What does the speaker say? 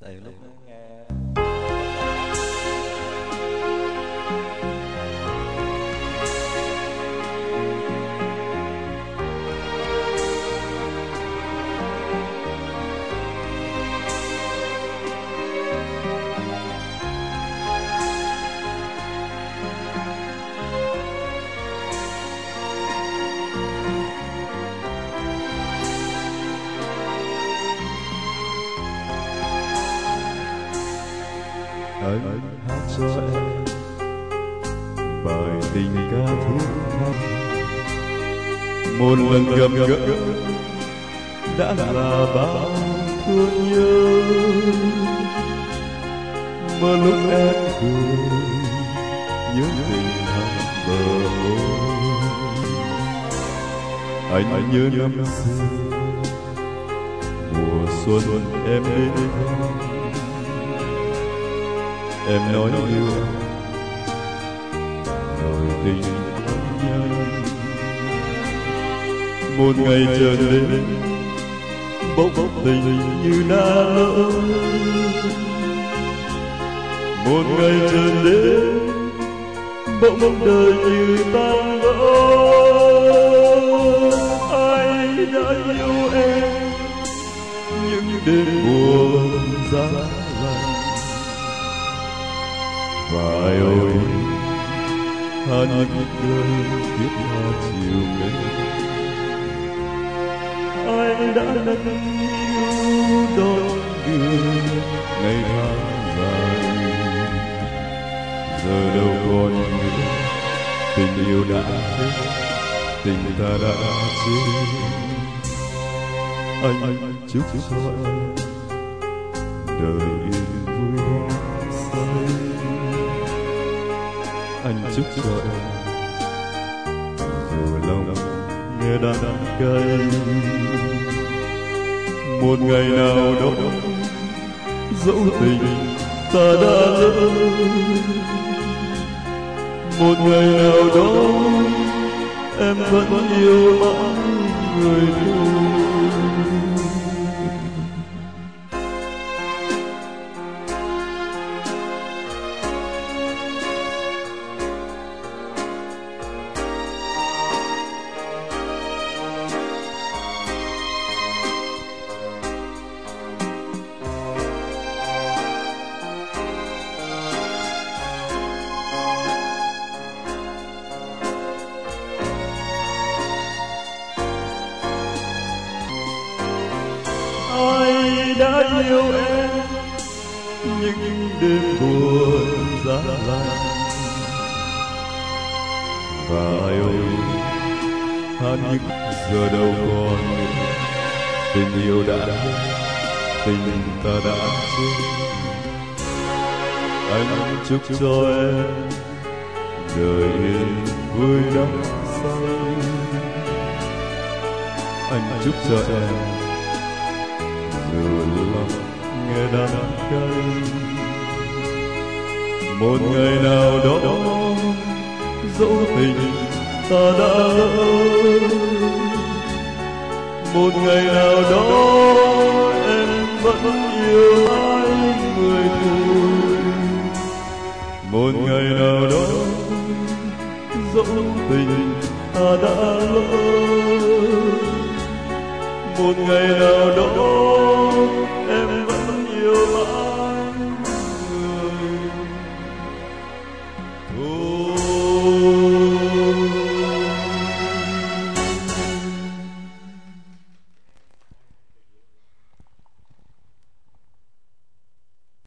Tại lúc nghe anh hát cho em bài tình ca thiết tha, một lần gặp gỡ đã là bao thương nhớ. Một lúc em cười nhớ tình thắm bờ môi, anh nhớ năm xưa mùa xuân em đến thăm. Em nói yêu rồi tình nhân, một ngày trở đến bỗng tình như đã lỡ. Một ngày trở đến bỗng đời như tan vỡ. Ai đã yêu em những đêm buồn giá lạnh, và ai ơi hát những cơn thiết tha chiều mến. Anh đã nâng niu đón đưa ngày tháng dài, giờ đâu còn nữa tình yêu đã hết, tình ta đã chết. Anh chúc cho em đời yên vui say. Anh chúc cho em dù lòng nghe đắng cay, một ngày nào đó dẫu tình ta đã lỡ. Một ngày nào đó em vẫn yêu mãi người thôi. Ai đã yêu em những đêm buồn giá lạnh, và ai ơi hát những giờ đâu còn nữa tình yêu đã hết, tình ta đã chết. Anh chúc cho em đời yên vui đắm say. Anh chúc cho em dù lòng nghe đắng cay, một ngày nào đó dẫu tình ta đã lỡ. Một ngày nào đó em vẫn yêu mãi người thôi. Một ngày nào đó dẫu tình ta đã lỡ. Một ngày nào đó